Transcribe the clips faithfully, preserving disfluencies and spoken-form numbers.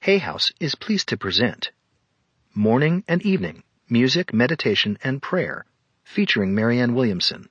Hay House is pleased to present Morning and Evening, Music, Meditation, and Prayer, featuring Marianne Williamson.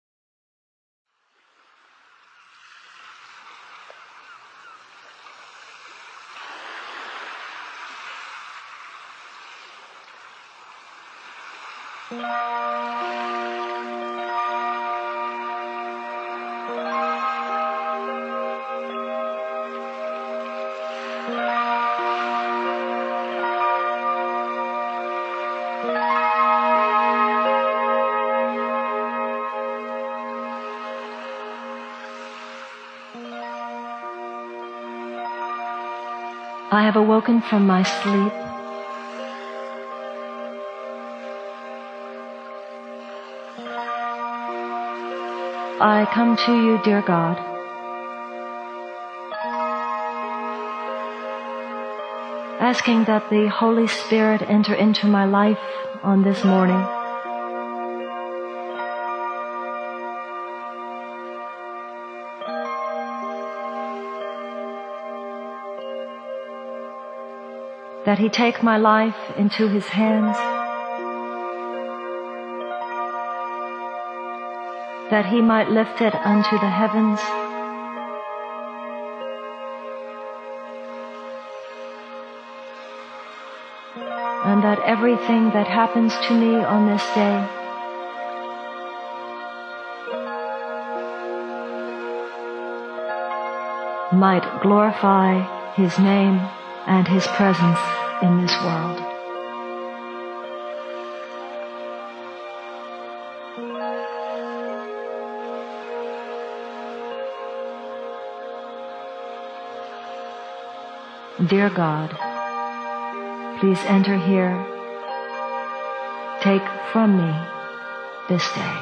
I have awoken from my sleep. I come to you, dear God, asking that the Holy Spirit enter into my life on this morning. That He take my life into His hands. That He might lift it unto the heavens. And that everything that happens to me on this day might glorify His name and His presence in this world. Dear God, please enter here. Take from me this day.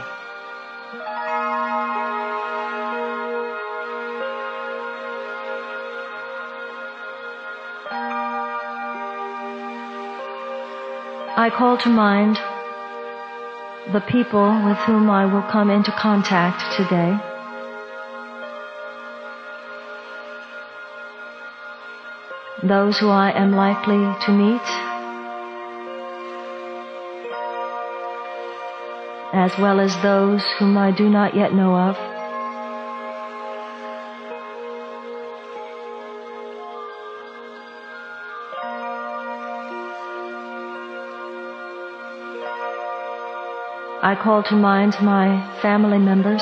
I call to mind the people with whom I will come into contact today. Those who I am likely to meet, as well as those whom I do not yet know of. I call to mind my family members,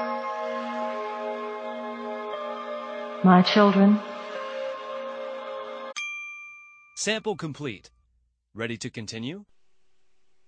my children. Sample complete. Ready to continue?